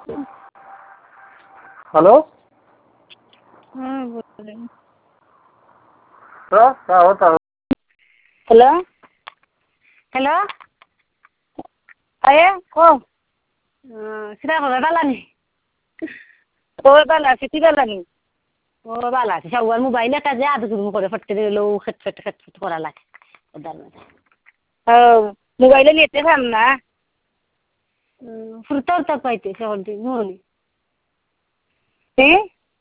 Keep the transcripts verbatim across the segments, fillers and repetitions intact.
Hello हाँ बोल रही हूँ। तो क्या होता है? हेलो हेलो आया को सिधा खबर बालानी खबर बाला सिटी बालानी ओ बाला से शावर मोबाइल का जे आदत को करे फटके लो खट खट खट खट करा लागे उधर में हां मोबाइल लेते थे हम ना फुरतर तक पाइते शावर दी मोनी हैं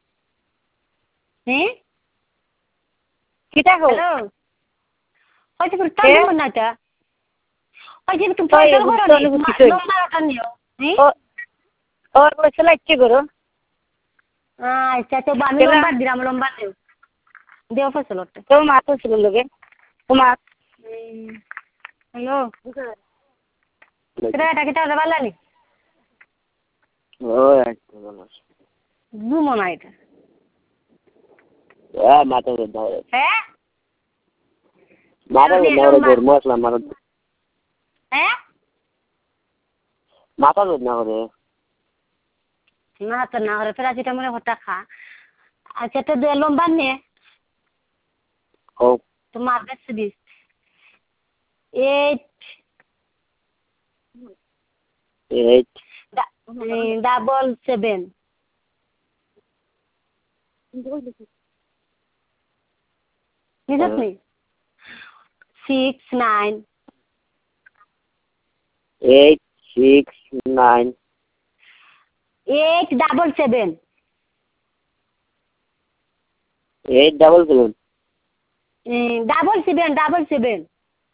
हैं किता हो हेलो ओए फुरतर दिन बनाता ओए तुम ओए, फुरतर फुरतर करो नहीं नी कुछ। लंबा करनी हो हैं और और वो चला इच्छे करो हां अच्छा तो बामी चला। लंबा दिरा लंबा दे देव फसल होते तो मातो चलो लोगे तो मात हेलो सिधा टा किता बालानी ओ यार घूमो नाइट या माता को दाव हैं माता को दाव जोर मसला मारो हैं माता को ना करे ना तो ना रे पैरासिटामोल होता खा अच्छा तो दे लंबा ने ओ तो मार दे बीस एट एट डबल सेवन निजत नहीं six nine eight six nine eight double seven eight double seven double seven double seven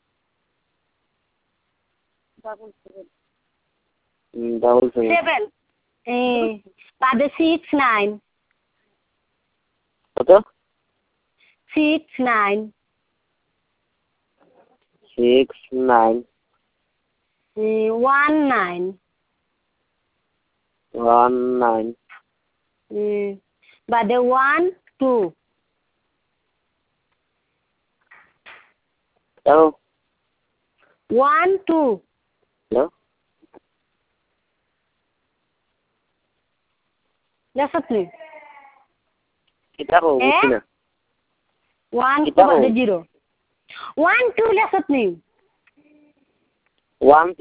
double seven seven बाद सिक्स नाइन कत six nine six nine one nine one nine बाद one two hello one two hello जैसत नहीं कितना हो Eh? कुछ ना one कितना टू बाद हो जीरो वन टू जैसत नहीं वन